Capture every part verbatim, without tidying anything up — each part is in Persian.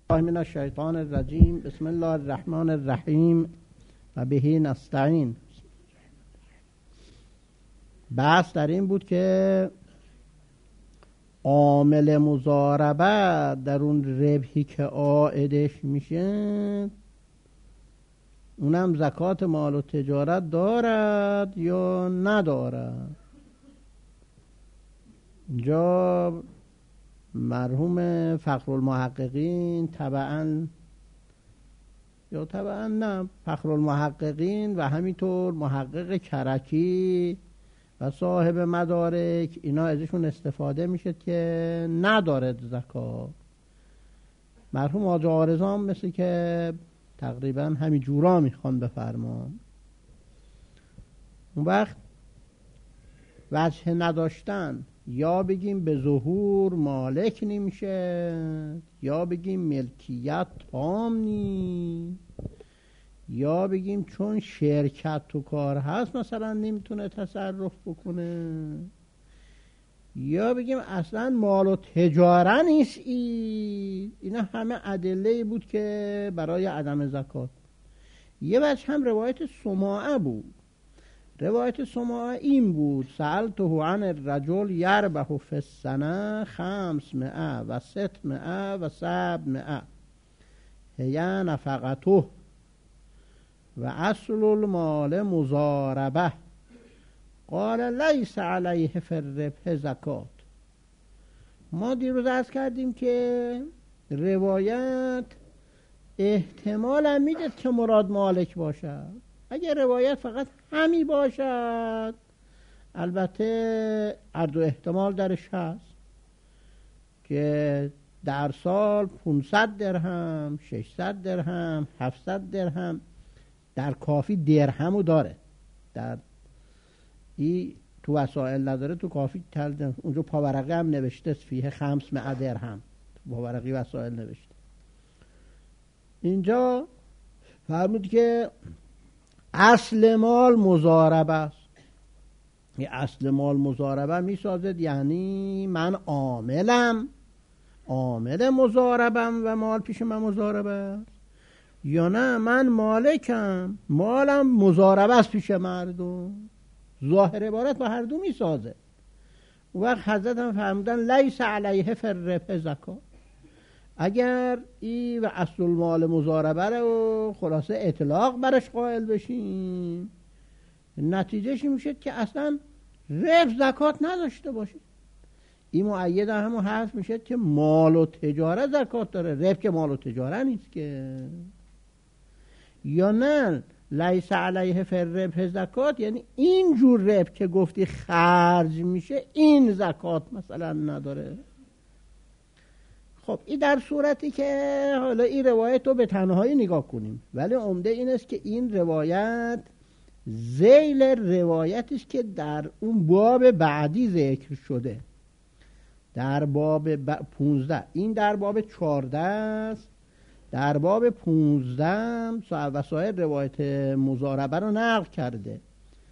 من الشیطان الرجیم. بسم الله الرحمن الرحیم و بهی نستعین. بحث در این بود که عامل مضاربه در اون ربحی که عائدش میشه اونم زکات مال و تجارت دارد یا ندارد. اینجا مرحوم فخرالمحققین طبعا یا طبعا نه فخرالمحققین و همینطور محقق کرکی و صاحب مدارک اینا ازشون استفاده میشه که ندارد زکات. مرحوم آقا عارضان مثل که تقریبا همین جورا میخوان بفرمان. اون وقت وجه نداشتن یا بگیم به ظهور مالک نمیشه یا بگیم ملکیت تام نی یا بگیم چون شرکت تو کار هست مثلا نمیتونه تصرف بکنه یا بگیم اصلا مال و تجاره نیست. ای اینا همه ادله بود که برای عدم زکات. یه وجه هم روایت سماعه بود. روایت سماعه این بود: سألته عن الرجل یربح فی السنه خمس مئه و ست مئه و سبع مئه هی نفقته و اصل المال مضاربه قال لیس علیه فی الربح زکات. ما دیروز عرض کردیم که روایت احتمال هم میده که مراد مالک باشد. اگر روایت فقط همی باشد البته هر دو احتمال درش هست که در سال پانصد درهم، ششصد درهم، هفتصد درهم. در کافی درهمو داره، در ای تو وسائل نداره، تو کافی تل اونجا پاورقی هم نوشته فیه خمس مئه درهم، پاورقی وسائل نوشته. اینجا فرمود که اصل مال مضاربه است. این اصل مال مضاربه می سازد یعنی من عاملم، عامل مضاربم و مال پیش من مضاربه است، یا نه من مالکم، مالم مضاربه است پیش مردم. ظاهر عبارت با هر دو می سازه. اون وقت حضرت هم فرمودن لیس علیه فی الربح زکات. اگر ای و اصل المال مضاربه رو خلاصه اطلاق برش قائل بشیم نتیجهش میشه که اصلا ربح زکات نداشته باشه. این مؤید همون حرف میشه که مال و تجارت زکات داره، ربح که مال و تجارت نیست که. یا نه لیس علیه فی الربح زکات یعنی این جور ربح که گفتی خرج میشه این زکات مثلا نداره. خب این در صورتی که حالا این روایت رو به تنهایی نگاه کنیم، ولی عمده این است که این روایت ذیل روایتی است که در اون باب بعدی ذکر شده، در باب پونزده. این در باب چهارده است. در باب پونزده وسائل روایت مضاربه رو نقل کرده.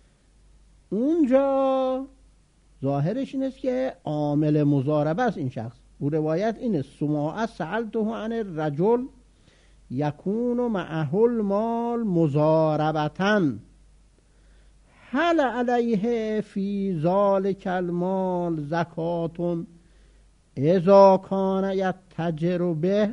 اونجا ظاهرش این است که عامل مضاربه است این شخص. و روایت اینه: سماعه سألته عن الرجل یکون معه المال مضاربتن هل علیه فی ذلک المال زکات اذا کان یتجر به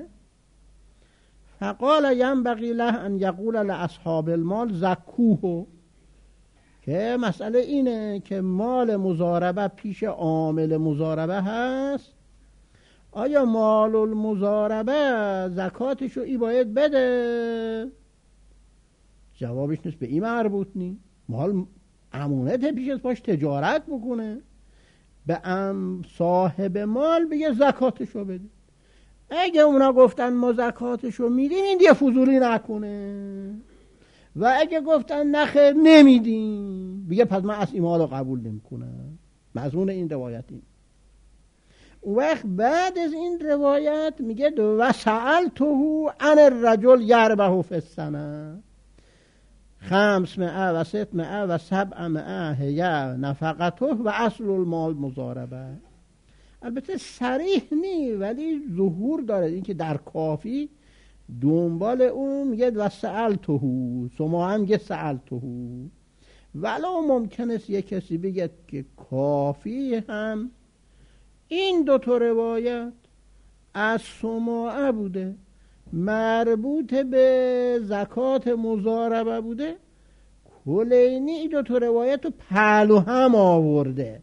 فقال ینبغی له ان یقول لاصحاب المال زکوه. که مسئله اینه که مال مضاربه پیش عامل مضاربه هست، آیا مال المضاربه زکاتشو ای باید بده؟ جوابش نیست، به این مربوط نی. مال امانت پیش از پاش تجارت بکنه، به ام صاحب مال بگه زکاتشو بده. اگه اونا گفتن ما زکاتشو میدیم این دیگه فضولی نکنه، و اگه گفتن نخیر نمیدیم بگه پس من از این مالو قبول نمیکنم. مضمون این روایت این. اون وقت بعد از این روایت میگه و سألته عن الرجل یربح فی السنه خمس مئه و ست مئه و سبع مئه هی نفقته و اصل المال مضاربه. البته صریح نی ولی ظهور داره، این که در کافی دنبال اون میگه و سألتهو، شما هم میگه سألتهو. ولو ممکن است یک کسی بگه که کافی هم این دو تا روایت از سماعه بوده، مربوط به زکات مضاربه بوده، کلینی این دو تا روایت رو پهلو هم آورده.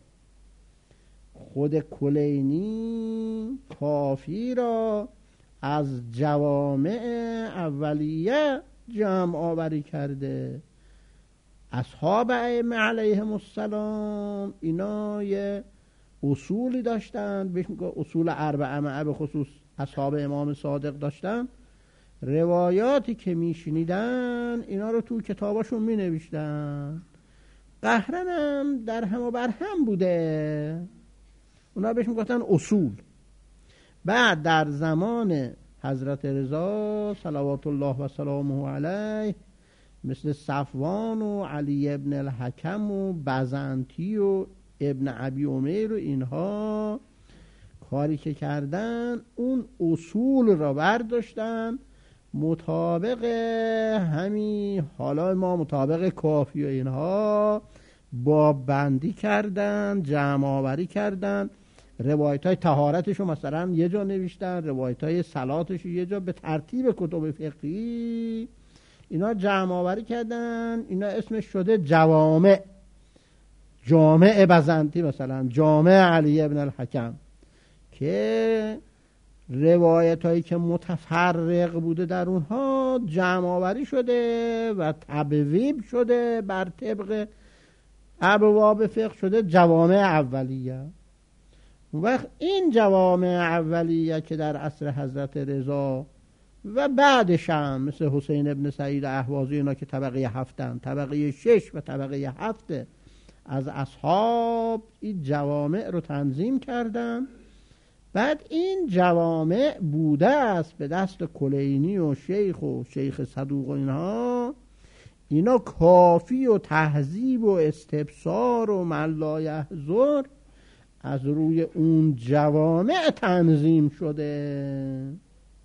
خود کلینی کافی را از جوامع اولیه جمع آوری کرده. اصحاب ائمه علیهم السلام اینا یه اصولی داشتن، بهش میگه اصول اربعه، به خصوص اصحاب امام صادق داشتن. روایاتی که میشنیدن اینا رو تو کتاباشون مینوشتن. قهرنم در هم و بر هم بوده، اونا بهش میگفتن اصول. بعد در زمان حضرت رضا صلوات الله و سلامه علیه مثل صفوان و علی ابن الحکم و بزنطی و ابن ابی امیر و اینها کاری که کردن اون اصول را برداشتن مطابق همین حالا ما مطابق کافی و اینها باب بندی کردن، جمع آوری کردن. روایت های طهارتش رو مثلا یه جا نوشتن، روایت های صلاتش رو یه جا، به ترتیب کتب فقهی اینا جمع آوری کردن. اینا اسمش شده جوامع، جامع بزنطی مثلا، جامع علی ابن الحکم، که روایت هایی که متفرق بوده در اونها جمع آوری شده و تبویب شده بر طبق ابواب فقه، شده جوامع اولیه. اون وقت این جوامع اولیه که در عصر حضرت رضا و بعدش هم مثل حسین ابن سعید اهوازی اینا که طبقه هفتن، طبقه شش و طبقه هفت از اصحاب این جوامع رو تنظیم کردن. بعد این جوامع بوده است به دست کلینی و شیخ و شیخ صدوق و اینها، اینا کافی و تهذیب و استبصار و من لا یحضر از روی اون جوامع تنظیم شده.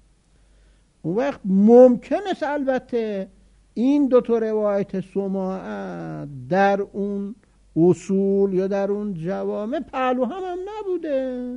اون وقت ممکن است البته این دو تا روایت سماعه در اون اصول یا در اون جوامع پهلو هم, هم نبوده.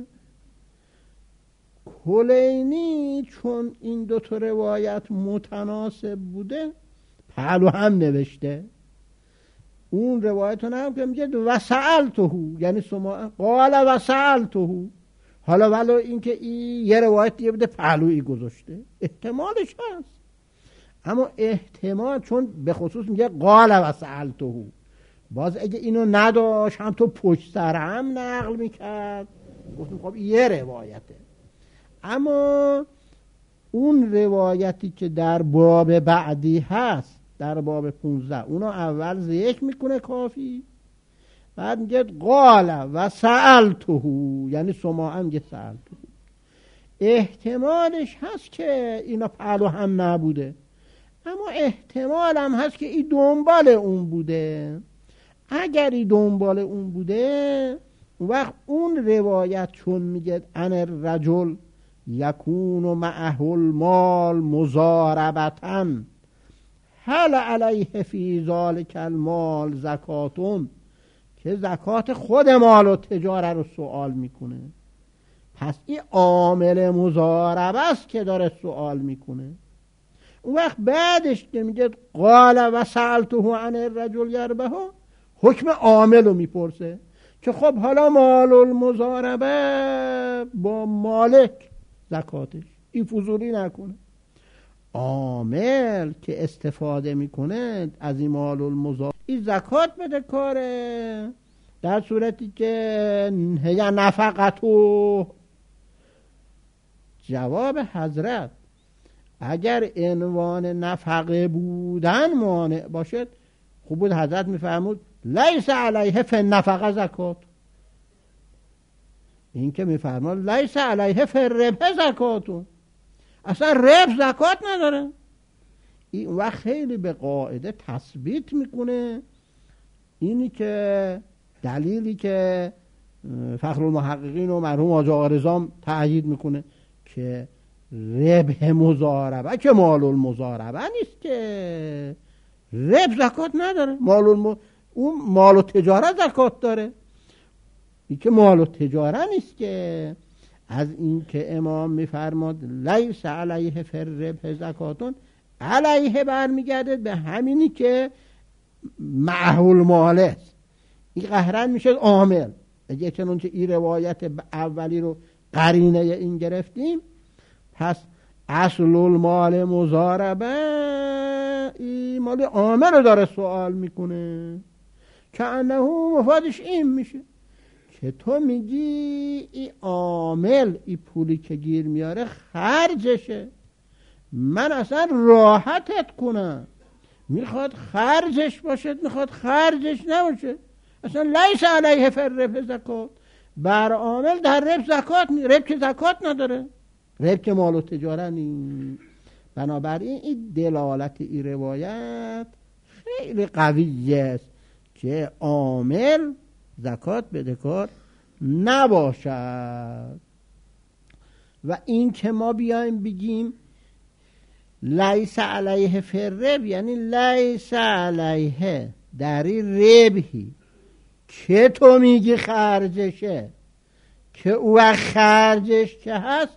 کلینی چون این دو تا روایت متناسب بوده پهلو هم نوشته. اون روایت رو هم که میگه و سألتهو، یعنی سماعه قال و سألتهو. حالا ولو اینکه این یه روایت دیگه بوده پهلویی گذاشته، احتمالش هست، اما احتمال چون به خصوص میگه قال و سألتهو، باز اگه اینو نداشت هم تو پشت سر هم نقل میکرد، گفتم خب یه روایته. اما اون روایتی که در باب بعدی هست، در باب پونزده، اونو اول ذکر میکنه کافی، بعد میگه قال و سألتهو، یعنی سماعه میگه سألتهو. احتمالش هست که اینا پهلو هم نبوده، اما احتمال هم هست که این دنبال اون بوده. اگر این دنبال اون بوده، وقت اون روایت چون میگه ان الرجل یکون معه المال مضاربةً هل علیه فی ذلک المال زکاتون، که زکات خود مال و تجاره رو سوال میکنه. پس این عامل مضاربه است که داره سوال میکنه. اون وقت بعدش که میگه قال و سألته عن الرجل یربه، حکم عامل رو میپرسه که خب حالا مال المضاربه با مالک زکاتش، این فضولی نکنه. عامل که استفاده میکنه از این مال المضاربه این زکات بده کاره، در صورتی که هی نفقتو. جواب حضرت اگر عنوان نفقه بودن مانع باشد، خوب بود حضرت میفرمود لیس علیه فی النفقه زکات. این که میفرماد لیس علیه فی الربح زکاتون، اصلا ربح زکات نداره. این وقت خیلی به قاعده تثبیت میکنه اینی که دلیلی که فخرالمحققین و مرحوم حاج آقا رضا تأیید میکنه که ربح مضاربه که مال المضاربه نیست، که ربح زکات نداره، مال الم... اون مال و تجارت زکات داره، این که مال و تجارت نیست. که از این که امام میفرماد لیس علیه فر ربح زکاتون، علیه برمیگرده به همینی که معهول مال است، این قهرن میشه عامل. اگه چنانچه این روایت اولی رو قرینه این گرفتیم، پس اصل المال مضاربه این مال عامل رو داره سوال میکنه، که انه مفادش این میشه که تو میگی این عامل این پولی که گیر میاره خرجشه، من اصلا راحتت کنم، میخواد خرجش باشه میخواد خرجش نباشه، اصلا لیس علیه فر ربح زکات، بر عامل در ربح زکات نی، ربح که زکات نداره، ربح که مال و تجارت نی. بنابراین این دلالت این روایت خیلی قوی است که عامل زکات بدهکار نباشد. و این که ما بیایم بگیم لیس علیه فر ربح، یعنی لیس علیه در این ربحی که تو میگی خرجشه، که او خرجش که هست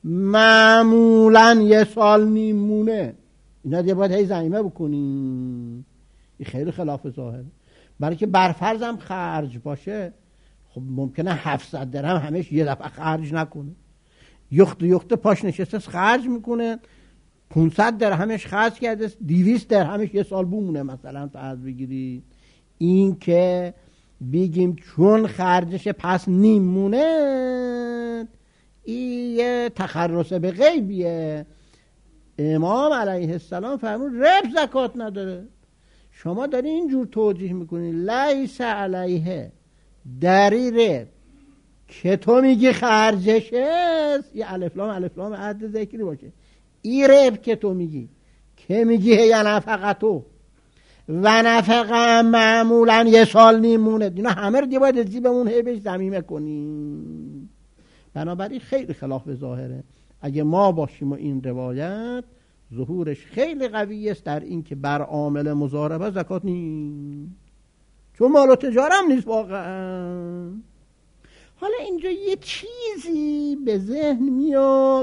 معمولا یه سال نیمونه، اینا دیگه باید هی زمینه بکنیم، این خیلی خلاف ظاهره. برای که برفرضم خرج باشه، خب ممکنه هفتصد درهم همش یه دفعه خرج نکنه، یخت یخت پاش نشسته خرج میکنه، پانصد درهمش خرج کرده، دویست درهمش یه سال بمونه مثلا فرض بگیرید. این که بگیم چون خرجش پس نیم مونه، این یه تخرص به غیبیه. امام علیه السلام فرمود ربح زکات نداره، شما داری اینجور توجیه میکنی لیس علیه دری ربح که تو میگی خرجش است، یه الفلام الفلام عد ذکری باشه، این ربح که تو میگی که میگی هی نفقتو و نفقه معمولا یه سال نیمونه، اینا همه رو دیگه باید زیبمون هی بهش ضمیمه کنیم. بنابراین خیلی خلاف ظاهره. اگه ما باشیم و این روایت ظهورش خیلی قوی است در این که بر عامل مضاربه زکات نیست، چون مال و تجارت هم نیست واقعا. حالا اینجا یه چیزی به ذهن میاد،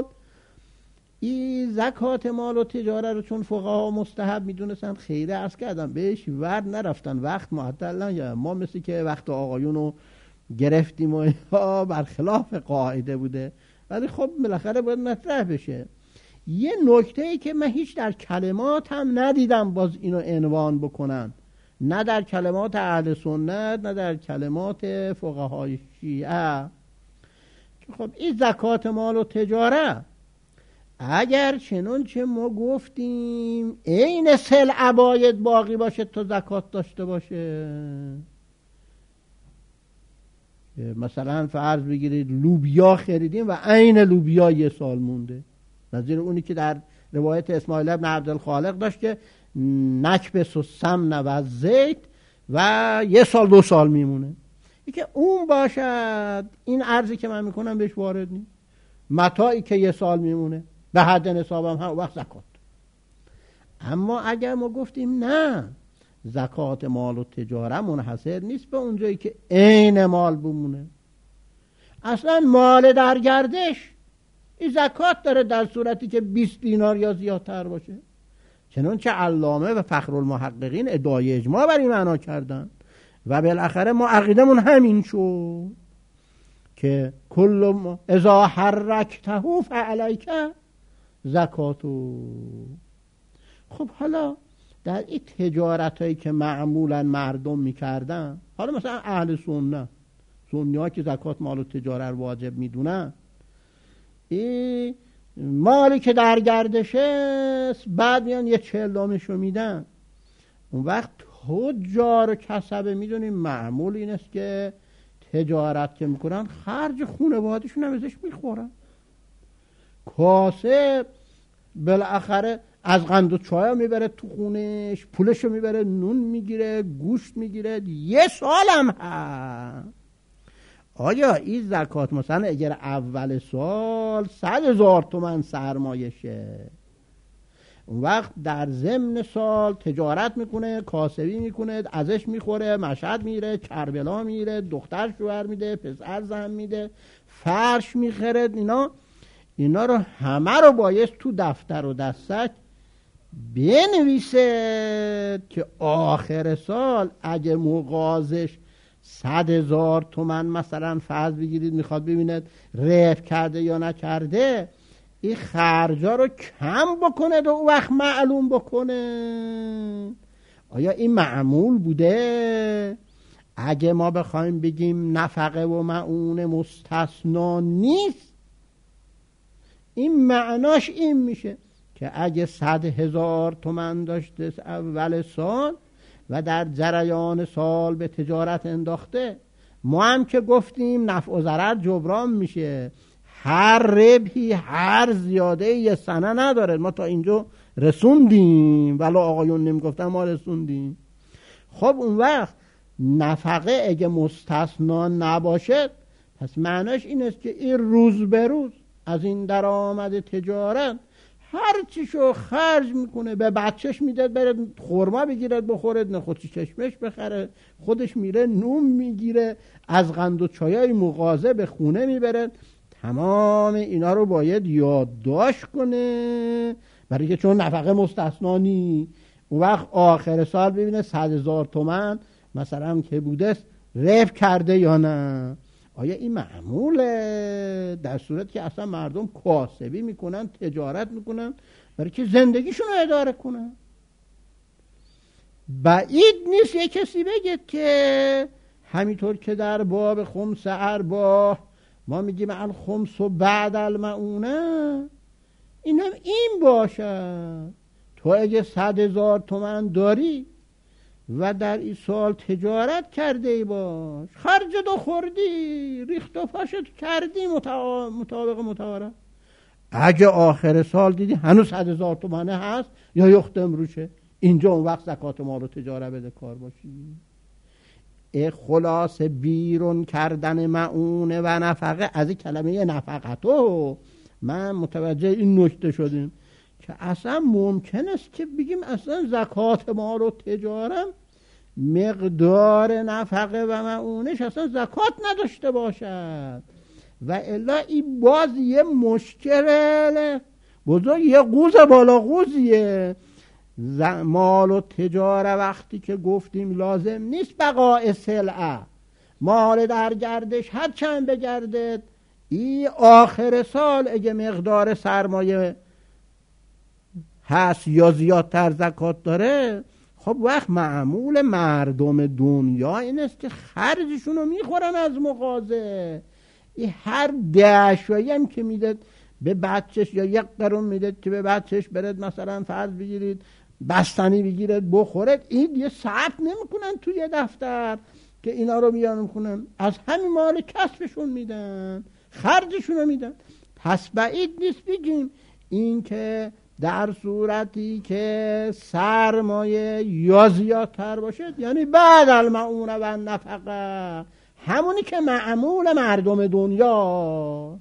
این زکات مال و تجارت رو چون فقها مستحب میدونستن خیلی عرض کردم بهش ورد نرفتن، وقت معطل نگه. ما مثل که وقت آقایون رو گرفتیم و برخلاف قاعده بوده، ولی خب بالاخره باید مطرح بشه. یه نکته ای که من هیچ در کلمات هم ندیدم باز اینو عنوان بکنن، نه در کلمات اهل سنت نه در کلمات فقهای شیعه، که خب این زکات مال و تجارت اگر چنانچه ما گفتیم عین سلع باید باقی باشه تا زکات داشته باشه، مثلا فرض بگیرید لوبیا خریدیم و عین لوبیا یه سال مونده، نظیر اونی که در روایت اسماعیل ابن عبدالخالق داشت که نکبس و سمن و زیت و یه سال دو سال میمونه، ای که اون باشد این عرضی که من میکنم بهش وارد نیست. متاعی که یه سال میمونه به حد نصابم هم وقت زکات. اما اگر ما گفتیم نه زکات مال و تجارت منحصر نیست به اونجایی که عین مال بمونه، اصلا مال در گردش این زکات داره در صورتی که بیست دینار یا زیادتر باشه، چنانچه علامه و فخرالمحققین ادعای اجماع بر این معنا کردن و بالاخره ما عقیدمون همین شد که کل ما اذا حرکته فعلیک زکاتو. خب حالا در این تجارت هایی که معمولا مردم میکردن، حالا مثلا اهل سنت سنی ها که زکات مال و تجارت واجب میدونن، این مالی که در گردش است بعد میان یه چهلمشو میدن، اون وقت تجار و کسبه میدونیم معمول این است که تجارت که میکنن خرج خانواده‌شون هم ازش میخورن، کاسب بالاخره از قند و چای میبره تو خونش، پولشو میبره نون میگیره گوشت میگیره، یه سالم هست. آیا این زکات مثلا اگر اول سال صد هزار تومن سرمایشه، اون وقت در ضمن سال تجارت میکنه، کاسبی میکنه، ازش میخوره، مشهد میره، کربلا میره، دختر شوهر میده، پسر زن میده، فرش میخره، اینا اینا رو همه رو باید تو دفتر و دستک بنویسه که آخر سال اگه مغازش صد هزار تومن مثلا فرض بگیرید میخواد ببیند رفع کرده یا نکرده، این خرجا رو کم بکنه و اون وقت معلوم بکنه. آیا این معمول بوده؟ اگه ما بخوایم بگیم نفقه و معون مستثنا نیست، این معناش این میشه که اگه صد هزار تومن داشته اول سال و در جریان سال به تجارت انداخته، ما هم که گفتیم نفع و ضرر جبران میشه، هر ربحی هر زیاده یه سنه نداره. ما تا اینجا رسوندیم، ولی آقایون نمیگفتن ما رسوندیم. خب اون وقت نفقه اگه مستثنا نباشه، پس معناش این است که این روز به روز از این درآمد تجارت هر چیشو خرج میکنه، به بچهش میده بره خورما بگیره بخوره، نخودی چشمش بخره، خودش میره نون میگیره، از قند و چایای مغازه به خونه میبره. تمام اینا رو باید یادداشت کنه، برای که چون نفقه مستثنا نی. اون وقت آخر سال ببینه صد هزار تومن مثلا که بوده رفع کرده یا نه. آیا این معموله؟ در صورت که اصلا مردم کاسبی میکنن، تجارت میکنن برای که زندگیشون رو اداره کنن. بعید نیست یک کسی بگه که همینطور که در باب خمس ارباح ما میگیم الخمس و بعد المعونه، این هم این باشه. تو اگه صد هزار تومن داری و در این سال تجارت کرده ای باش، خرج دو خوردی، ریخت و پاشت کردی مطابق متعارف، اگه آخر سال دیدی هنوز صد هزار تومنه هست یا یخت امروشه، اینجا اون وقت زکات مال و تجارت بده کار باشی. ای خلاص بیرون کردن معون و نفقه از این کلمه نفقتو من متوجه این نکته شدیم که اصلا ممکن است که بگیم اصلا زکات مال و تجارت مقدار نفقه و معونش اصلا زکات نداشته باشد، و الا این باز یه مشکل بزرگ، یه قوز بالا قوزیه. مال و تجارت وقتی که گفتیم لازم نیست بقای سلعه، مال در گردش هر چند بگردد، این آخر سال اگه مقدار سرمایه هست یا زیادتر زکات داره، خب وقت معمول مردم دنیا این است که خرجشون رو میخورن از مغازه. این هر دهشایی هم که میدد به بچهش یا یک قرون میدد که به بچهش برد مثلا فرض بگیرید بستنی بگیرد بخورد، این یه ثبت نمیکنن توی یه دفتر که اینا رو میان میکنن، از همین مال کسبشون میدن، خرجشون رو میدن. پس بعید نیست بگیم این که در صورتی که سرمایه یا زیادتر باشد، یعنی بعد المعونه و نفقه، همونی که معمول مردم دنیا.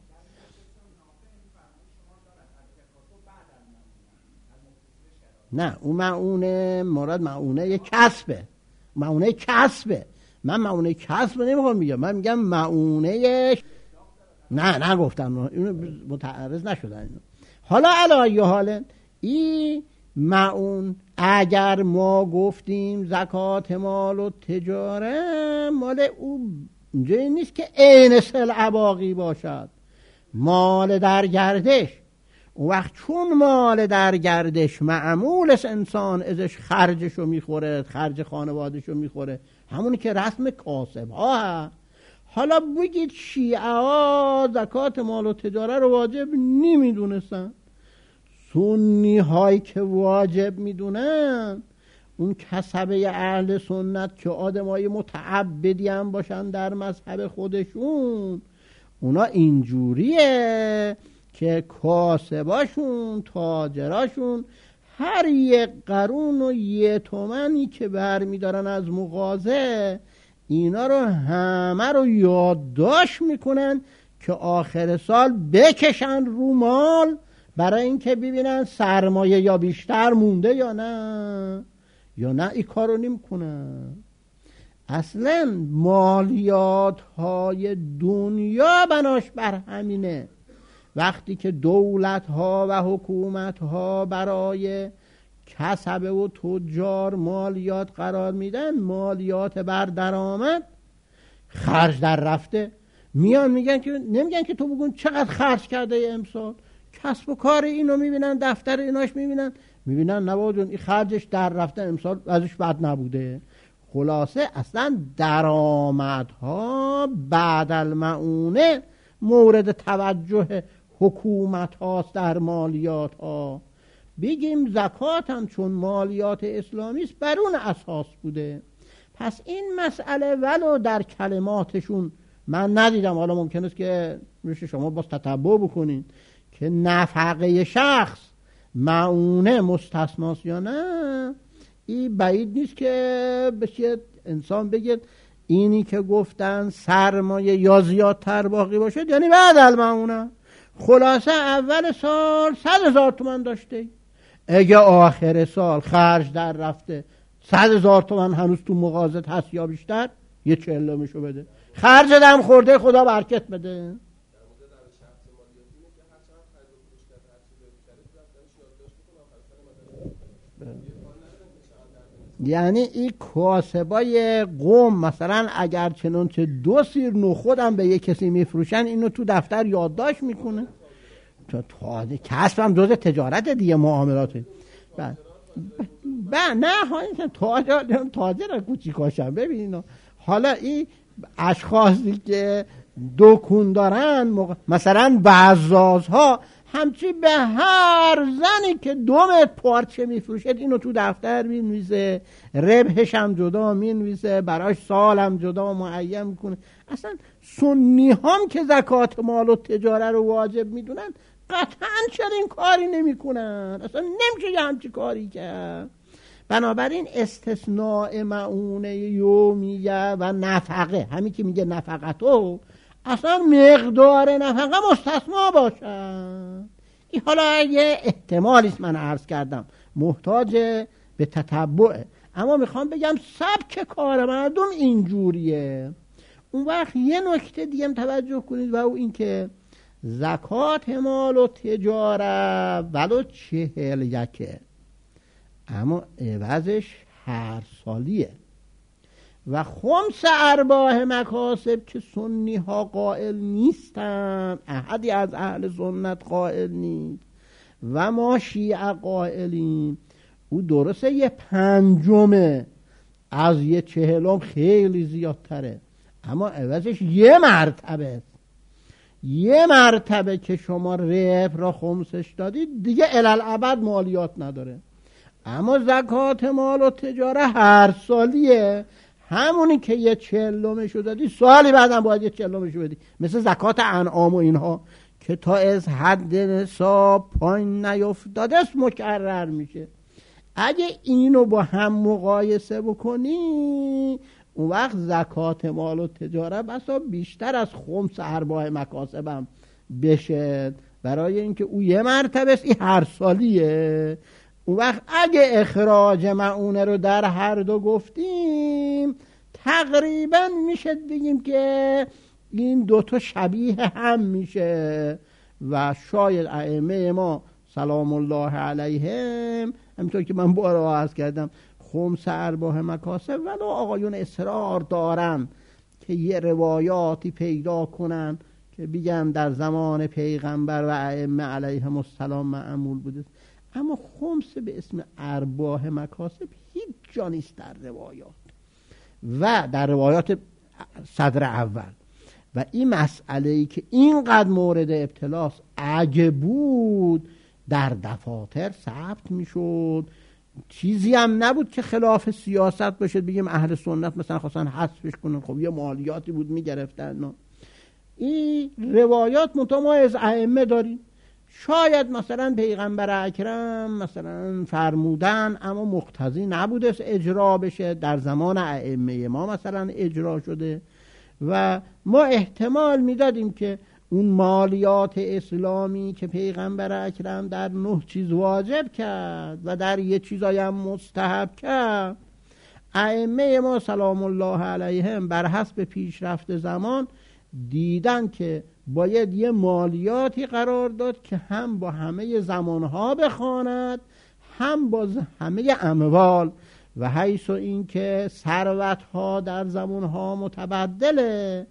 نه اون معونه مراد معونه کسبه، معونه کسبه. من معونه کسب نمیخوام بگم، من میگم معونه. نه نگفتم، اینو متعرض نشدن اینو. حالا علایه حالا این معون اگر ما گفتیم زکات مال و تجاره مال او جایی نیست که عین سلعه باقی باشد، مال در گردش. اون وقت چون مال در گردش معمولش انسان ازش خرجشو میخوره، خرج خانوادهشو میخوره، همونی که رسم کاسب ها هست. حالا بگید شیعه ها زکات مال و تجاره رو واجب نمیدونستن، سنی هایی که واجب میدونن، اون کسبه اهل سنت که آدم های متعبدی هم باشن در مذهب خودشون، اونا اینجوریه که کاسباشون تاجراشون هر یک قرون و یه تومنی که بر میدارن از مغازه، اینا رو همه رو یادداشت میکنن که آخر سال بکشن رو مال برای اینکه ببینن سرمایه یا بیشتر مونده یا نه یا نه. این کارو نمیکنن. اصلا مالیات های دنیا بناش بر همینه. وقتی که دولت ها و حکومت ها برای کسبه و تجار مالیات قرار میدن، مالیات بر درآمد، خرج در رفته، میان میگن که نمیگن که تو بگون چقدر خرج کرده امسال. کسب و کار اینو میبینن، دفتر ایناش میبینن، میبینن نبودون این خرجش در رفته امسال ازش بد نبوده. خلاصه اصلا درآمدها بعد المعونه مورد توجه حکومت هاست در مالیات ها. بگیم زکات هم چون مالیات اسلامی است بر اون اساس بوده. پس این مسئله ولو در کلماتشون من ندیدم، حالا ممکن است که روش شما باز تتبع بکنین که نفقه شخص معونه مستثناست یا نه. این بعید نیست که بشه انسان بگه اینی که گفتن سرمایه یا زیادتر باقی باشه یعنی بعد المعونه. خلاصه اول سال صد هزار تومن داشته، اگه آخر سال خرج در رفته صد هزار تومن هنوز تو مغازت هست یا بیشتر، یه چهلمشو بده. خرج دم خورده خدا برکت بده. یعنی این کاسبای قوم مثلا اگر چنانچه دو سیر نخود هم به یک کسی میفروشن اینو تو دفتر یادداشت میکنه. تو تازه کسب هم جز تجارت دیگه، معاملاته. بعد با نه ها تازه تازه را کوچیکاشم ببینید. حالا این اشخاصی که دکون دارن مق... مثلا بزازها همچی به هر زنی که دومت پارچه میفروشه اینو تو دفتر مینویسه، ربحش هم جدا مینویسه، براش سال هم جدا معین میکنه. اصلا سنی هم که زکات مال و تجاره رو واجب میدونن قطعا چنین کاری نمیکنن. اصلا نمیشه یه همچی کاری کرد. بنابراین استثناء معونه یومیه و نفقه، همین که میگه نفقتو، اصلا مقدار نفقه مستثنا باشن. این حالا یه احتمالیست من عرض کردم، محتاج به تتبعه، اما میخوام بگم سبک کار مردم اینجوریه. اون وقت یه نکته دیگه توجه کنید و او این که زکات مال و تجاره ولو چهل یکه اما عوضش هر سالیه و خمس ارباح مکاسب که سنی ها قائل نیستن، احدی از اهل سنت قائل نیست و ما شیعه قائلیم، او درسته یه پنجمه از یه چهلم خیلی زیادتره، اما عوضش یه مرتبه یه مرتبه که شما ربح را خمسش دادید دیگه الالعبد مالیات نداره. اما زکات مال و تجاره هر سالیه، همونی که یه چهلمشو دادی سالی بعدم باید یه چهلمشو بدی. مثل زکات انعام و اینها که تا از حد نصاب پایین نیفتاده است مکرر میشه. اگه اینو با هم مقایسه بکنی اون وقت زکات مال و تجاره بسا بیشتر از خمس ارباح مکاسبم بشه، برای اینکه او یه مرتبه است، این هر سالیه. اون وقت اگه اخراج معونه رو در هر دو گفتیم تقریبا میشه بگیم که این دوتا شبیه هم میشه و شاید ائمه ما سلام الله علیهم همینطور که من بارها عرض کردم خمس ارباح مکاسب ولو آقایون اصرار دارن که یه روایاتی پیدا کنن که بگن در زمان پیغمبر و ائمه علیهم السلام معمول بوده، اما خمس به اسم ارباح مکاسب هیچ جا نیست در روایات و در روایات صدر اول. و این مسئله‌ای که اینقدر مورد ابتلاست اگه بود در دفاتر ثبت میشد، چیزی هم نبود که خلاف سیاست باشه بگیم اهل سنت مثلا خواستن حذفش کنن، خب یه مالیاتی بود میگرفتن. این روایات منتها ما از ائمه داریم شاید مثلا پیغمبر اکرم مثلا فرمودن اما مقتضی نبوده اجرا بشه، در زمان ائمه ما مثلا اجرا شده و ما احتمال میدادیم که اون مالیات اسلامی که پیغمبر اکرم در نه چیز واجب کرد و در یه چیزایی هم مستحب کرد، ائمه ما سلام الله علیهم بر حسب پیشرفت زمان دیدن که باید یه مالیاتی قرار داد که هم با همه زمانها بخواند هم با همه اموال، و حیث این که ثروتها در زمانها متبدله،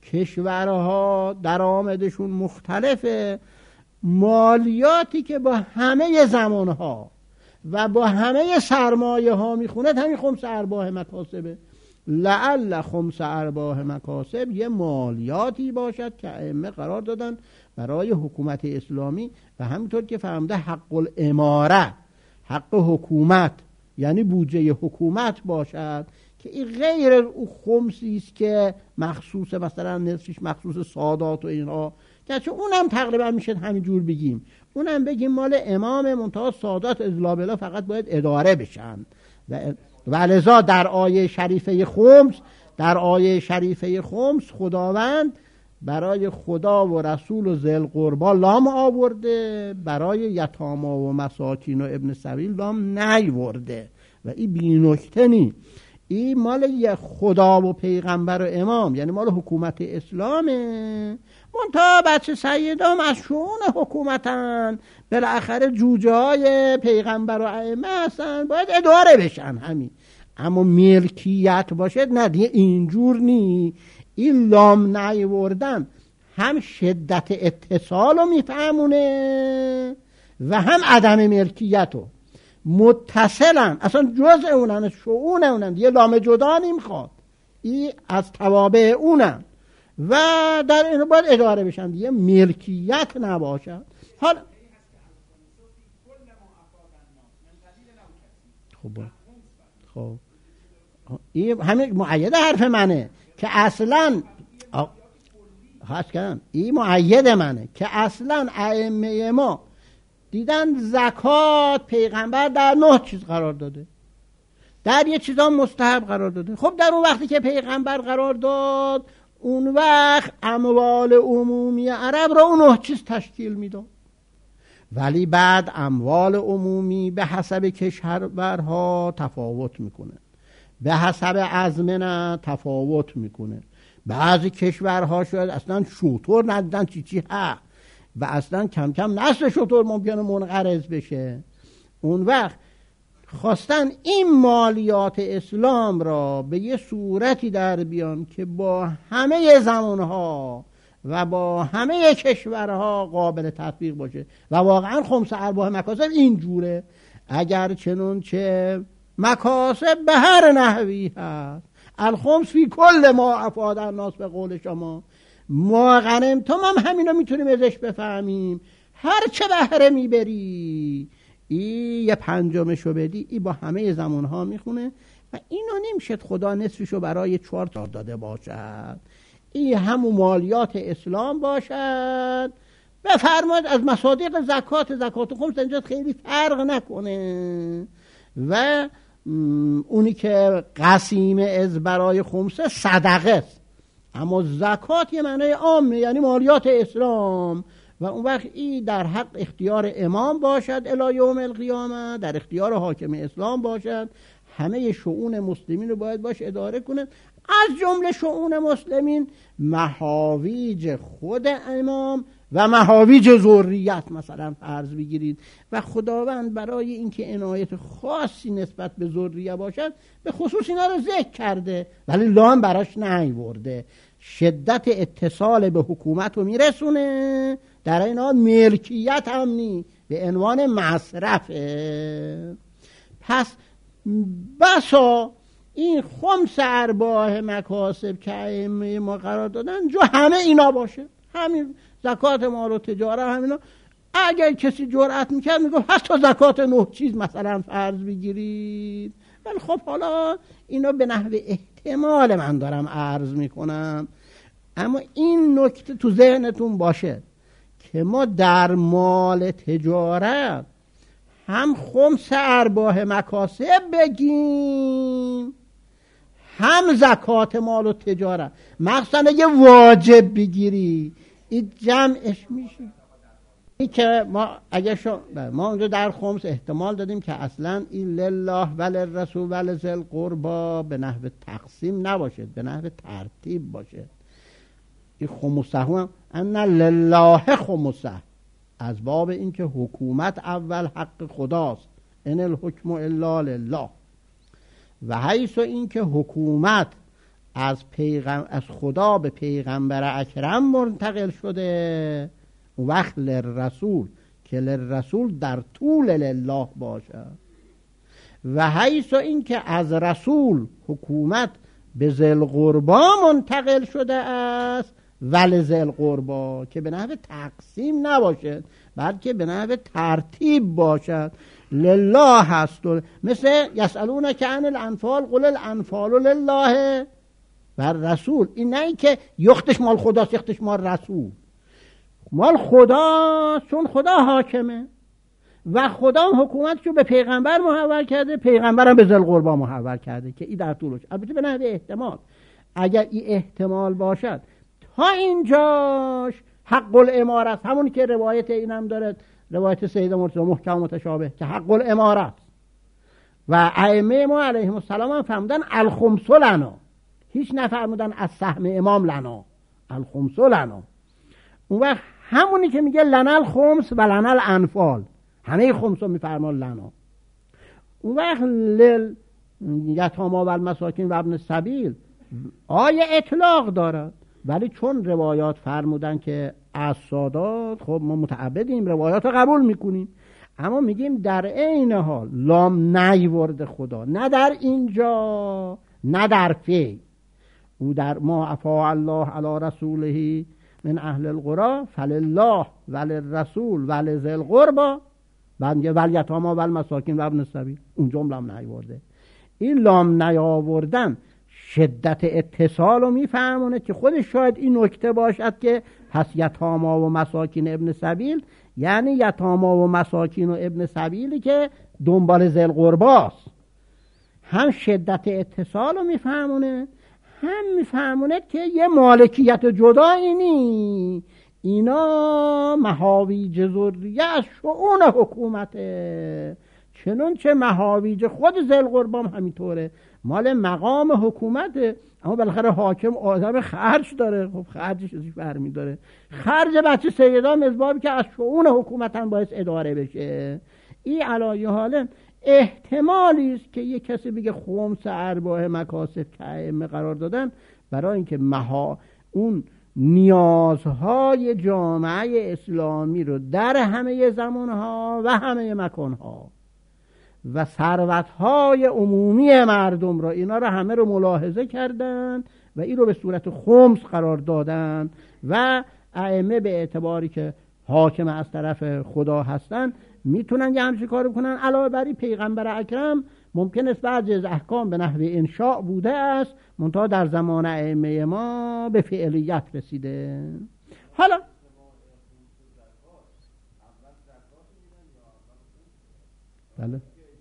کشورها درآمدشون مختلفه، مالیاتی که با همه زمانها و با همه سرمایه ها میخونه همین خمس ارباح مکاسبه. لعل خمس ارباح مکاسب یه مالیاتی باشد که ائمه قرار دادن برای حکومت اسلامی و همینطور که فهمده حق الاماره، حق حکومت یعنی بودجه حکومت باشد که این غیر او خمسی است که مخصوص مثلا نصفش مخصوص سادات و اینها، گرچه اونم تقریبا میشه همینجور بگیم، اونم بگیم مال امام، منتها سادات از لابلا فقط باید اداره بشن. و ولذا در آیه شریفه خمس در آیه شریفه خمس خداوند برای خدا و رسول و ذی القربی لام آورده، برای یتاما و مساکین و ابن سبیل لام نیورده و این بی نکته نی. این مال خدا و پیغمبر و امام، یعنی مال حکومت اسلامه، منتها بچه سیدام از شؤون حکومتن، بالاخره جوجه های پیغمبر و ائمه هستن، باید اداره بشن همین. اما ملکیت باشه نه دیگه، اینجور نی. این لام نیوردن هم شدت اتصال رو میفهمونه و هم عدم ملکیت رو متصلن، اصلا جزء اونن، شؤون اونن، یه لام جدا نمیخواد، این از توابع اونن و در اینو باید اداره بشن دیگه، ملکیت نباشد. حالا خب خب این همین مؤید حرف منه که اصلا خواست کردم این مؤید منه که اصلا ائمه ما دیدن زکات پیغمبر در نه چیز قرار داده، در یه چیزا مستحب قرار داده. خب در اون وقتی که پیغمبر قرار داد، اون وقت اموال عمومی عرب را اون نه چیز تشکیل میداد، ولی بعد اموال عمومی به حسب کشورها تفاوت میکنه، به حسب ازمنه تفاوت میکنه. بعضی کشورها شاید اصلا شطور ندیدن چی چی ها و اصلا کم کم نسل شطور ممکنه منقرض بشه. اون وقت خواستن این مالیات اسلام را به یه صورتی در بیان که با همه زمانها و با همه کشورها قابل تطبیق باشه و واقعا خمس ارباح مکاسب این جوره. اگر چنون چه مکاسب به هر نحوی هست، الخمس فی کل ما افاد الناس به قول شما، ما غنمتم هم همینو میتونیم ازش بفهمیم، هر چه بهره میبری این یه پنجمشو بدی، این با همه زمانها میخونه و اینو نمیشه خدا نصفشو برای چهار تا داده باشد. این همون مالیات اسلام باشد. بفرماد از مصادیق زکات، زکات خمس اینجا خیلی فرق نکنه و اونی که قسیمه از برای خمسه صدقه است، اما زکات یه معنی عامه یعنی مالیات اسلام و اون وقت این در حق اختیار امام باشد الی یوم القیامه، در اختیار حاکم اسلام باشد، همه شؤون مسلمین رو باید باش اداره کنه، از جمله شؤون مسلمین محاویج خود امام و محاویج ذریت مثلا فرض بگیرید و خداوند برای اینکه عنایت خاصی نسبت به ذریه باشد به خصوص اینا رو ذکر کرده ولی لام براش نیورده. شدت اتصال به حکومت رو میرسونه، در این حال ملکیت هم نی، به عنوان مصرفه. پس بسا این خمس ارباح مکاسب که ائمه ما قرار دادن جو همه اینا باشه، همین زکات مال و تجاره همینا. اگر کسی جرأت میکرد میگفت حتی زکات نه چیز مثلا فرض بگیرید، ولی خب حالا اینا به نحو احتمال من دارم عرض میکنم، اما این نکته تو ذهنتون باشه که ما در مال تجارت هم خمس ارباح مکاسب بگیم هم زکات مال و تجارت، مخصوصا اگه واجب بگیری این جمعش میشه. این که ما اگه شو ما اونجا در خمس احتمال دادیم که اصلا این لله وللرسول ولذل قربا به نحو تقسیم نباشد، به نحو ترتیب باشه. این خمسه هم ان لله خمسه، از باب این که حکومت اول حق خداست، ان الحکم الا لله، و حیث این که حکومت از پیغم از خدا به پیغمبر اکرم منتقل شده، اون وقت للرسول که للرسول در طول لله باشه، و حیث این که از رسول حکومت به ذل قربا منتقل شده است ول ذل قربا که به نحو تقسیم نباشد بلکه به نحو ترتیب باشد. لله هست و مثل یسألونک عن الانفال قل الانفال لله و رسول، این نه این که یختش مال خداست یختش مال رسول، مال خدا چون خدا حاکمه و خدا حکومتشو به پیغمبر محول کرده، پیغمبرم به ذل قربا محول کرده که این در طولش، البته به نحو احتمال، اگر این احتمال باشد تا اینجاش حق الامارت، همون که روایت اینم داره، روایت سید مرتضی محکم متشابه که حق الامارت، و ائمه ما علیهم السلام هم فرمودن الخمس لنا، هیچ نفرمودن از سهم امام لنا، الخمس لنا. اون وقت همونی که میگه لنا الخمس و لنا الانفال، همه خمس رو میفرمان لنا. اون وقت لل یتاما و المساکین و ابن السبیل آیه اطلاق دارد، ولی چون روایات فرمودن که از سادات، خب ما متعبدیم روایات رو قبول میکنیم، اما میگیم در عین حال لام نیورد خدا، نه در اینجا نه در فی، او در ما افا الله علی رسوله من اهل القرى فلله وللرسول ولذل قربا، بعد میگه والیتاما و المساکین و ابن السبیل، اون جمله هم نیورده. این لام نیاوردن شدت اتصال رو میفهمونه که خودش شاید این نکته باشد که پس یتاما و مساکین ابن سبیل یعنی یتاما و مساکین و ابن سبیلی که دنبال ذل قرباست، هم شدت اتصال رو میفهمونه هم میفهمونه که یه مالکیت جدایی نی، اینا مهاویج ذریه از شؤون حکومته، چنانچه مهاویج خود ذل قربا همینطوره، مال مقام حکومته، اما بالاخره حاکم آدم خرج داره، خب خرجش ازش برمی داره، خرج بچه سیدا مزبابی که از شؤون حکومت هم باعث اداره بشه. این علایه حاله احتمالی است که یک کسی بگه خمس ارباح مکاسب که ائمه قرار دادن برای اینکه مها اون نیازهای جامعه اسلامی رو در همه زمانها و همه مکانها و ثروت‌های عمومی مردم را، اینا را همه رو ملاحظه کردن و این رو به صورت خمس قرار دادن و ائمه به اعتباری که حاکم از طرف خدا هستن میتونن یه همچین کار بکنن. علاوه بر این پیغمبر اکرم ممکن است بعضی از احکام به نحو انشاء بوده است، منتها در زمان ائمه ما به فعلیت رسیده. حالا بله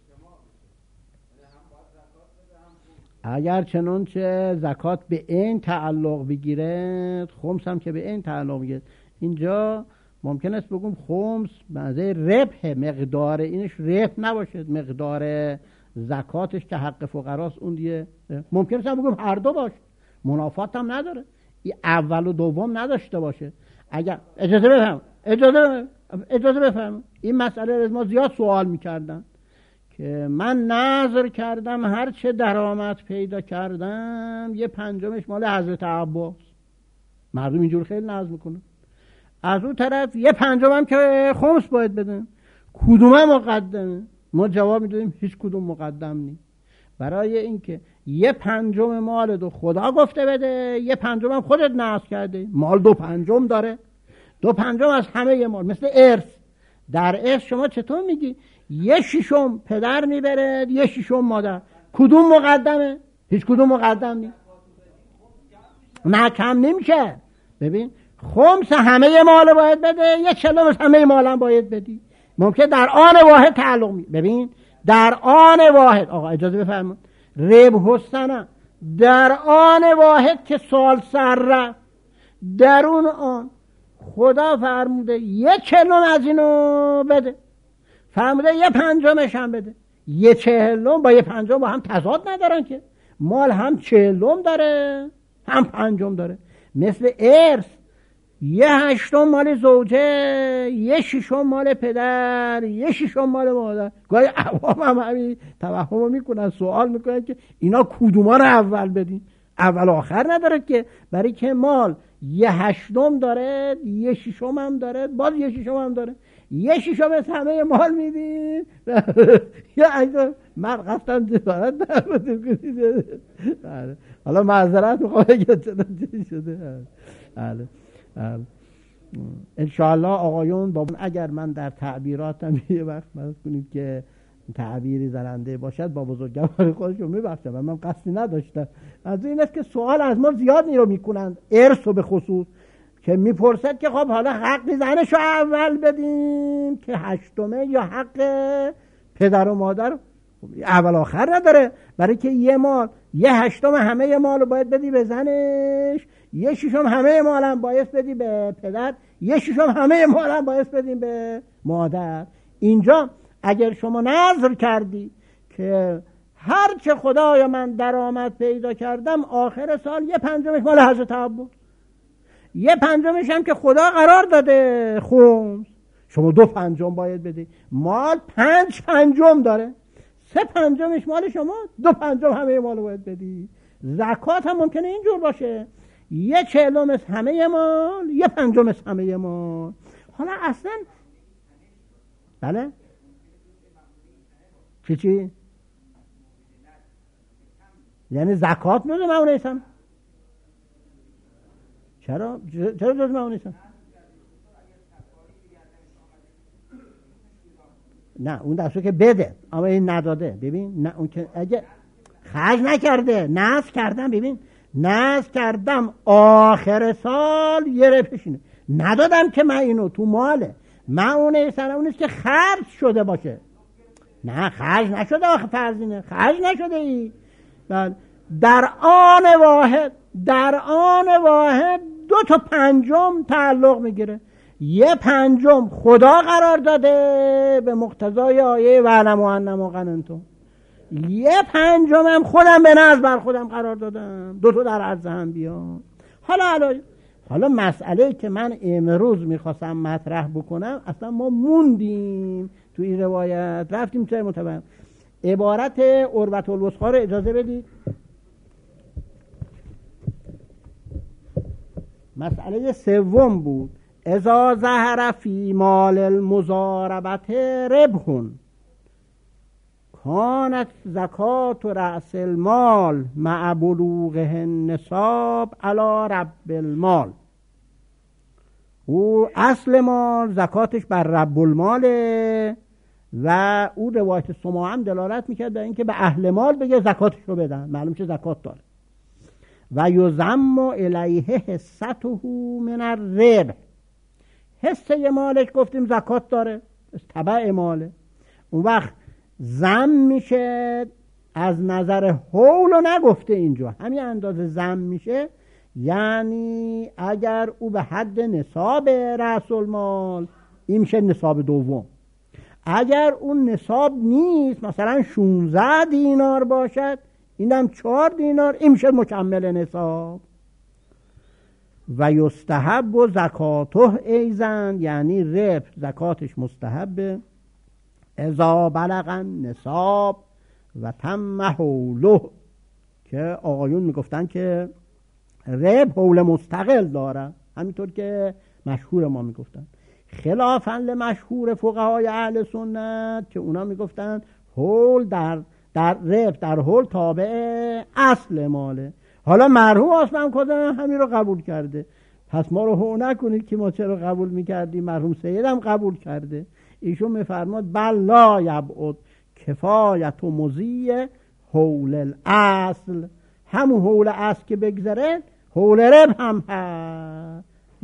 اگر چنانچه زکات به این تعلق بگیرد، خمس هم که به این تعلق بگیرد، اینجا ممکن است بگم خمس بعضی ربح مقدار اینش ربح نباشد، مقدار زکاتش که حق فقراست اون دیگه ممکن است بگم هر دو باشه، منافات هم نداره، این اول و دوم نداشته باشه. اگر اجازه بفهم اجازه اجازه بفهم این مسئله از ما زیاد سوال میکردن که من نظر کردم هر چه درآمد پیدا کردم یه پنجمش مال حضرت عباس، مردم اینجور خیلی نظر میکنن، از اون طرف یه پنجم هم که خمس باید بدن، کدومه مقدمه؟ ما جواب میدونیم هیچ کدوم مقدم نیست، برای اینکه یه پنجم مال دو خدا گفته بده، یه پنجم هم خودت نظر کرده، مال دو پنجم داره، دو پنجم از همه مال، مثل ارث. در ارث شما چطور میگی یه شیشم پدر میبره یه شیشم مادر، کدوم مقدمه؟ هیچ کدوم مقدم نیست، نه کم نمیشه. ببین خمس همه مال باید بده، یه چهلم از همه مال هم باید بدی. ممکن در آن واحد تعلق می ببین در آن واحد. آقا اجازه بفرمایید. ربح السنه در آن واحد که سال سر رفت، در اون آن خدا فرموده یه چهلم از اینو بده، فرموده یه پنجمش هم بده. یه چهلم با یه پنجم با هم تضاد ندارن که، مال هم چهلم داره هم پنجم داره. مثل ارث، یه هشتم مال زوجه، یه ششم مال پدر، یه ششم مال مادر. گاهی عوام هم همین توهم رو میکنن، سوال میکنن که اینا کدوما رو اول بدین؟ اول آخر نداره که، برای که مال یه هشتم داره، یه ششم هم داره، باز یه ششم هم داره. یه ششم از همه مال میدین یا اگه من قصدم جبارت نبوده. حالا معذرت میخوام اگه چنان شده. بله انشاءالله آقایون با اگر من در تعبیراتم یه وقت فرض کنید که تعبیری زننده باشد با بزرگوار خودشون میبخشم و من قصدی نداشتم. از این است که سوال از ما زیاد رو میکنند، ارث و به خصوص که میپرسد که خب حالا حق زنشو اول بدیم که هشتمه یا حق پدر و مادر اول آخر نداره، برای که یه مال یه هشتم همه مال رو باید بدی به زنش، یه ششم همه مال هم باید بدی به پدر، یه ششم همه مال هم باید بدیم به مادر. اینجا اگر شما نظر کردی که هر چه خدایا من درآمد پیدا کردم آخر سال یه پنجمش مال حضرت عباس، یه پنجمش هم که خدا قرار داده خمس، شما دو پنجم باید بدی. مال پنج پنجم داره، سه پنجمش مال شما، دو پنجم همه مال باید بدی. زکات هم ممکنه اینجور باشه، یه چهلم از همه مال، یه پنجم از همه مال. حالا اصلا بله چی چی؟ یعنی زکات میده معون ایسان؟ چرا؟ چرا جز معون ایسان؟ نه اون دستو که بده اما این نداده. ببین نه اون که اگه خرج نکرده، نذر کردم، ببین نذر کردم آخر سال یه رپشینه ندادم که من اینو تو ماله من اون ایسان اونیست که خرج شده باشه. نه خرج نشده، آخه فرضینه خرج نشده ای. بله در آن واحد در آن واحد دو تا پنجم تعلق میگیره. یه پنجم خدا قرار داده به مقتضای آیه وعلم انما غنمتم، یه پنجم هم خودم به نظر بر خودم قرار دادم، دو تا در عرض هم بیان. حالا حالا حالا مسئله که من امروز میخواستم مطرح بکنم اصلا ما موندیم تو این روایت، رفتیم چه متبر عبارت عروة الوثقی رو اجازه بدید. مسئله سوم بود اذا ظهر فی مال المضاربت ربح کانت زکات رأس المال مع بلوغه النصاب علی رب المال. او اصل مال زکاتش بر رب الماله و او روایت سما هم دلالت میکرد به اینکه به اهل مال بگه زکاتش رو بدن، معلوم چه زکات داره. و یضم الیه حصته من الربح، حصه مالش گفتیم زکات داره، تبع ماله. اون وقت ضم میشه از نظر حول و نگفته اینجا همین اندازه ضم میشه، یعنی اگر او به حد نصاب رأس المال این میشه نصاب دوم. اگر اون نصاب نیست مثلا شانزده دینار باشد اینم چهار دینار این میشه مکمل نصاب. و یستحب و زکاته ایزن، یعنی ربح زکاتش مستحبه اذا بلغ نصاب و تم حوله، که آقایون میگفتن که ربح حول مستقل داره، همینطور که مشهور ما میگفتن، خلافاً لمشهور فقهای اهل سنت که اونا میگفتن حول در در ربح در حول تابع اصل ماله. حالا مرحوم آسمان کدن همین رو قبول کرده، پس ما رو هو نکنید که ما چرا قبول میکردیم، مرحوم سید هم قبول کرده. ایشون میفرماد بل لا یبعد کفایت و مزیه حول الاصل، همون حول اصل که بگذره حول ربح هم هست.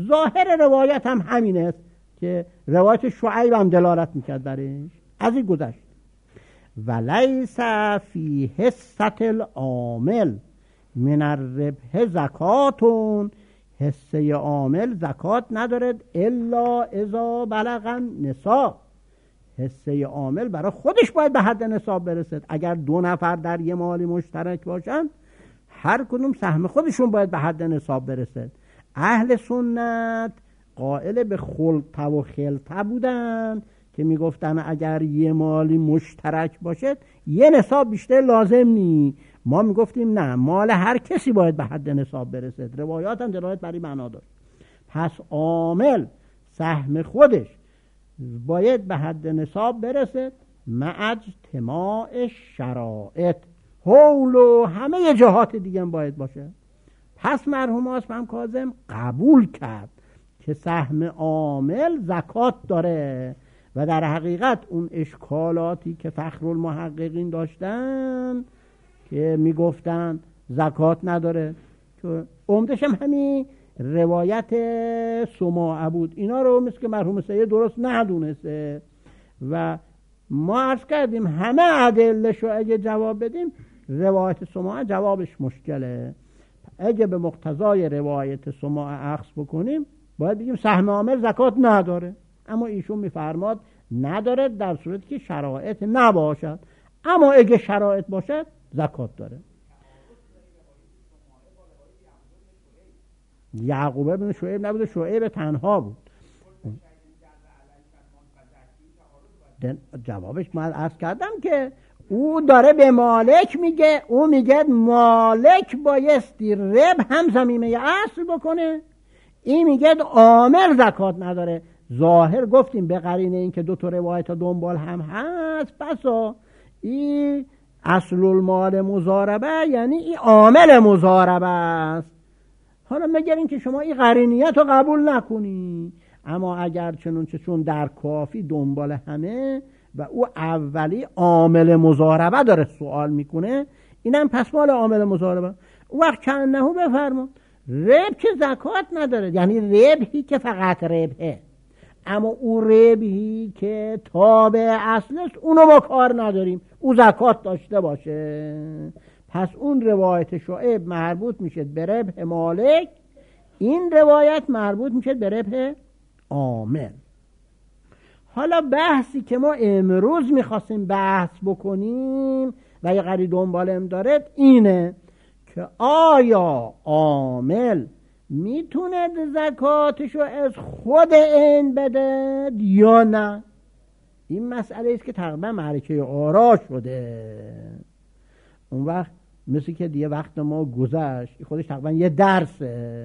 ظاهر روایت هم همینه که روایت شعیب هم دلالت میکرد برش. از این گذشت. ولیس فی حصة العامل من الربح زکاتون، حصه عامل زکات ندارد الا اذا بلغ النصاب. حصه عامل برای خودش باید به حد نصاب برسد. اگر دو نفر در یه مالی مشترک باشن، هر کدوم سهم خودشون باید به حد نصاب برسد. اهل سنت قائل به خلطه و خلطه بودن که میگفتن اگر یه مالی مشترک باشد یه نصاب بیشتر لازم نی. ما میگفتیم نه، مال هر کسی باید به حد نصاب برسد. روایات هم دلالت بر این معنا داشت. پس عامل سهم خودش باید به حد نصاب برسد مع اجتماع شرایط، حول و همه جهات دیگه باید باشه. پس مرحوم آصفهم کاظم قبول کرد که سهم عامل زکات داره و در حقیقت اون اشکالاتی که فخرالمحققین داشتن که میگفتن زکات نداره، که عمدش هم همین روایت سماعه بود، اینا رو مثل که مرحوم سید درست ندونسته و ما عرض کردیم همه ادله‌شو اگه جواب بدیم روایت سماعه جوابش مشکله. اگه به مقتضای روایت سماعه اخذ بکنیم باید بگیم سهم عامل زکات نداره، اما ایشون میفرماد نداره در صورتی که شرایط نباشد، اما اگه شرایط باشد زکات داره. یعقوب بن شعیب نبوده، شعیب تنها بود. جوابش من عرض کردم که او داره به مالک میگه، او میگه مالک بایستی رب هم ضمیمه اصل بکنه، این میگه عامل زکات نداره. ظاهر گفتیم به قرینه این که دو تا روایت دنبال هم هست، پس این اصل المال مضاربه یعنی این عامل مضاربه است. حالا مگر که شما این قرینیت رو قبول نکنی، اما اگر چنانچه چون در کافی دنبال همه و او اولی عامل مضاربه داره سوال میکنه، اینم پس مال عامل مضاربه. وقت چندهو بفرما ربح که زکات نداره، یعنی ربحی که فقط ربحه، اما او ربحی که تابع اصل است اونو ما کار نداریم، او زکات داشته باشه. پس اون روایت شعیب مربوط میشه به ربح مالک، این روایت مربوط میشه به ربح عامل. حالا بحثی که ما امروز میخواستیم بحث بکنیم و یه قری دنبالم داره اینه که آیا عامل میتونه زکاتشو از خود این بده یا نه؟ این مسئله است که تقریبا معرکه آرا شده. اون وقت مثل که دیگه وقت ما گذشت، خودش تقریبا یه درسه.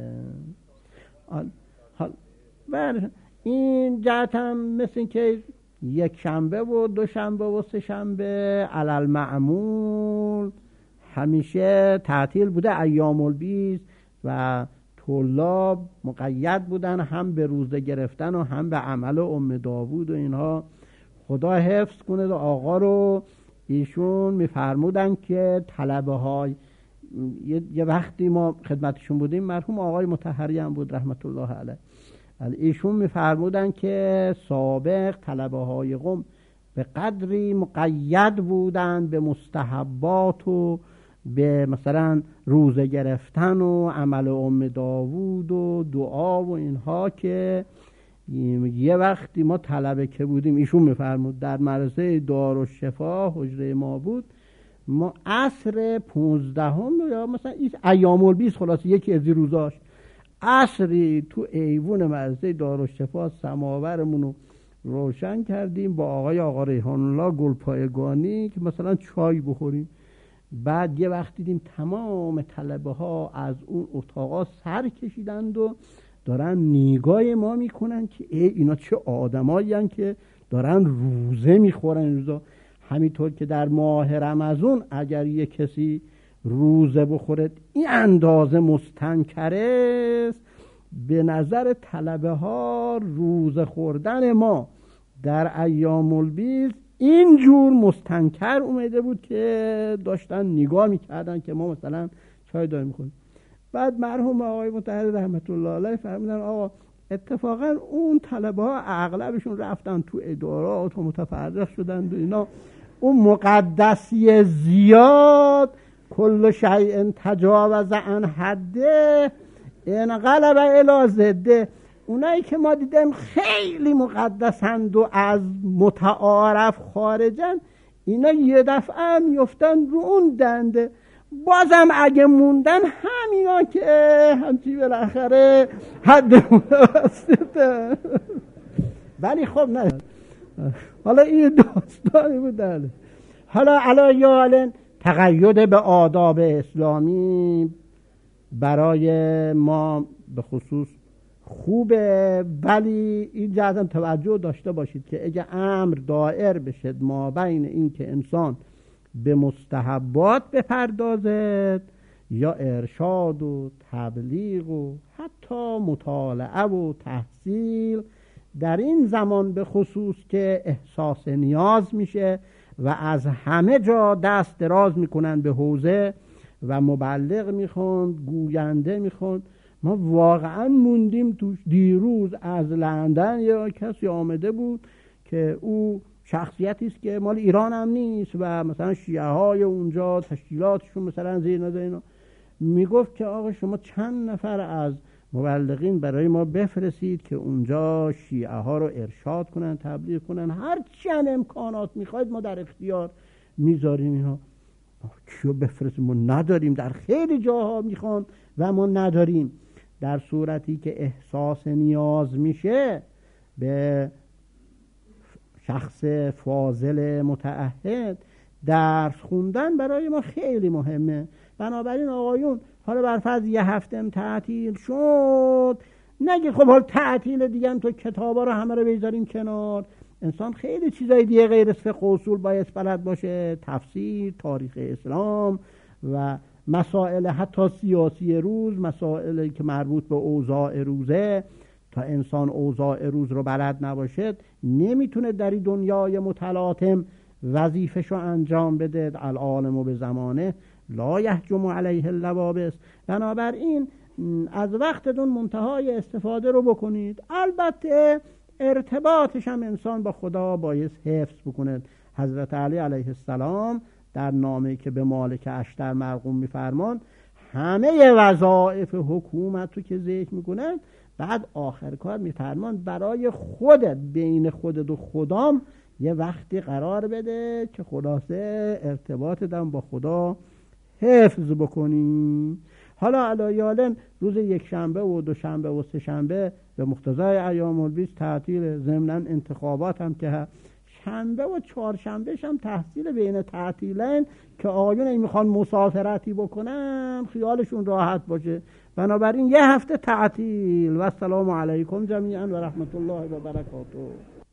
حال این جهت هم مثل که یک شنبه و دو شنبه و سه شنبه علل معمول همیشه تعطیل بوده، ایام البیض، و طلاب مقید بودن هم به روزه گرفتن و هم به عمل ام داوود و اینها. خدا حفظ کنه آقا رو، ایشون میفرمودن که طلبه های یه وقتی ما خدمتشون بودیم، مرحوم آقای مطهری هم بود رحمت الله علیه، ایشون میفرمودن که سابق طلبه های قم به قدری مقید بودن به مستحبات و به مثلا روزه گرفتن و عمل ام داوود و دعا و اینها که یه وقتی ما طلبه که بودیم، ایشون میفرمود در مدرسه دارالشفا حجره ما بود، ما عصر پونزدهم یا مثلا ایام البیض خلاص یکی از روزاش عصری تو ایوون مدرسه دارالشفا سماورمون رو روشن کردیم با آقای آقا ریحان الله گلپایگانی که مثلا چای بخوریم. بعد یه وقت دیدیم تمام طلبه ها از اون اتاقا سر کشیدند و دارن نگاه ما میکنن که ای اینا چه آدمایی هن که دارن روزه میخورن این روزا. همینطور که در ماه رمضان اگر یه کسی روزه بخوره این اندازه مستنکره است، به نظر طلبه ها روزه خوردن ما در ایام البیض اینجور مستنکر اومده بود که داشتن نگاه میکردن که ما مثلا چای داریم میخوریم. بعد مرحوم آقای مطهری رحمت الله علیه فرمودن آقا اتفاقا اون طلبه ها اغلبشون رفتن تو ادارات و متفرق شدن و اینا، اون مقدسی زیاد کل شیء تجاوز عن حده انقلب الی ضده، اونایی که ما دیدیم خیلی مقدسند و از متعارف خارجن، اینا یه دفعه هم میفتن رو اون دنده. بازم اگه موندن همینا که همچی بالاخره حد متوسطه. ولی خب نه، حالا این داستانی بود. حالا علی یالن تقید به آداب اسلامی برای ما به خصوص خوبه، ولی این جهت توجه داشته باشید که اگه امر دائر بشه ما بین این که انسان به مستحبات بپردازد یا ارشاد و تبلیغ و حتی مطالعه و تحصیل، در این زمان به خصوص که احساس نیاز میشه و از همه جا دست دراز میکنن به حوزه و مبلغ میخوند، گوینده میخوند. ما واقعا موندیم توش. دیروز از لندن یا کسی آمده بود که او شخصیتی است که مال ایران هم نیست و مثلا شیعه های اونجا تشکیلاتشون مثلا زینا زینا میگفت که آقا شما چند نفر از مبلغین برای ما بفرستید که اونجا شیعه ها رو ارشاد کنن، تبلیغ کنن، هر چند امکانات میخواید ما در اختیار میذاریم. اینا کیو بفرستیم؟ ما نداریم، در خیلی جاها میخوان و ما نداریم. در صورتی که احساس نیاز میشه به شخص فاضل متعهد، درس خوندن برای ما خیلی مهمه. بنابراین آقایون حالا بر فرض یه هفته تعطیل شد، نگه خب حال تعطیل دیگه هم تو کتابا رو همه رو بذاریم کنار. انسان خیلی چیزای دیگه غیر از فقه و اصول باید بلد باشه، تفسیر، تاریخ اسلام و مسائل حتی سیاسی روز، مسائلی که مربوط به اوضاع روزه. تا انسان اوضاع روز رو بلد نباشد نمیتونه در این دنیای متلاطم وظیفه‌شو انجام بده. العالم به زمانه لا یحجم علیه اللوابس. بنابراین از وقتتون منتهای استفاده رو بکنید. البته ارتباطش هم انسان با خدا باید حفظ بکنه. حضرت علی علیه السلام در نامه‌ای که به مالک اشتر مرقوم می‌فرمان همه وظایف حکومت رو که ذکر میکنن، بعد آخر کار میفرمان برای خودت، بین خودت و خدام یه وقتی قرار بده که خلاصه ارتباطت هم با خدا حفظ بکنی. حالا علایالم روز یک شنبه و دو شنبه و سه شنبه به مقتضای ایام البیض تعطیل، ضمناً انتخابات هم که شنبه و چهارشنبهش هم تحصیل بین تعطیلن که آقایون این میخوان مسافرتی بکنن خیالشون راحت باشه. بنابراین یه هفته تعطیل. و السلام علیکم جمیعا و رحمت الله و برکاته.